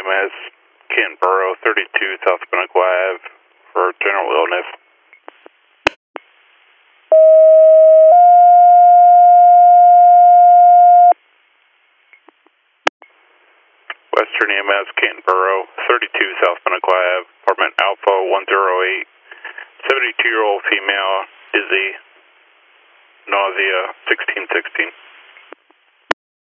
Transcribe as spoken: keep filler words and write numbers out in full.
M S, Kent Borough, thirty-two South Pinnacle Ave for general illness. Western E M S, Kent Borough, thirty-two South Pinnacle Ave, apartment Alpha one oh eight, seventy-two-year-old female, dizzy, nausea, sixteen sixteen.